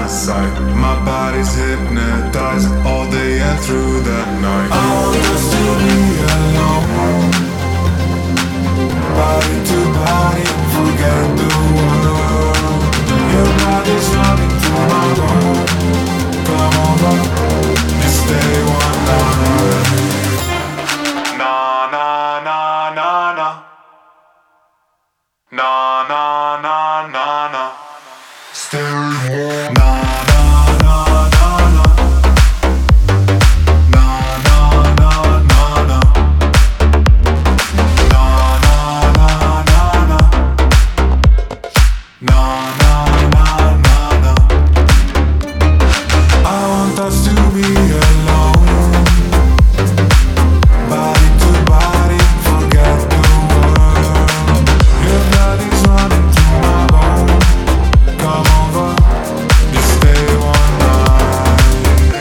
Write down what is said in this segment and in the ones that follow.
side. My body's hypnotized all day and through the night. I want us to be alone, body to body, forget the world. Your body's running through my bone. Come over and stay one night. Na na na na na. Na na na na na. Stay warm. Na na na na na. Na na na na na. Na na na na na. Na na na na na. I want us to be alone, body to body, forget the world. Your body's running through my bone. Come over, just stay one night.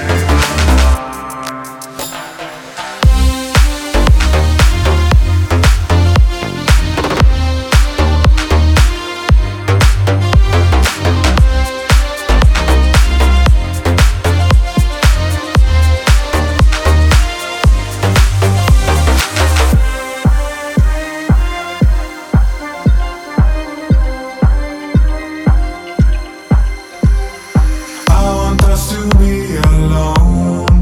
I want us to be alone,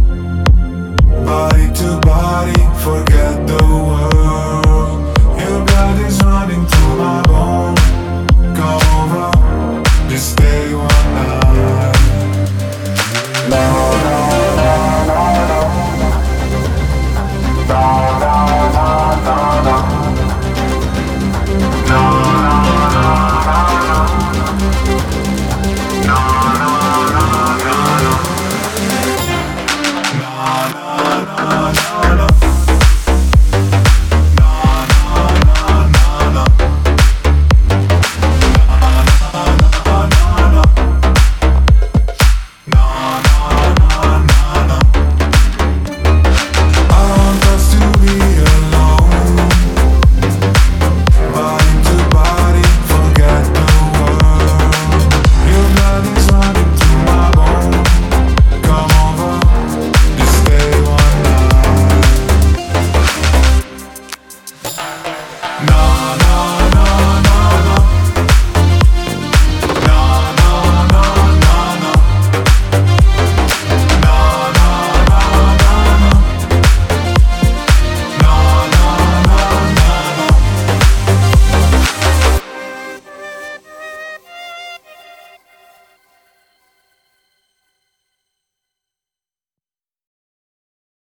body to body, forget the world. Your body's running through my bone. Come over, just stay one night. No, no, no, no, no. No, no, no, no, no. No, no, no, no, no. No, no, no, no, no. No, no, no, no, no. No.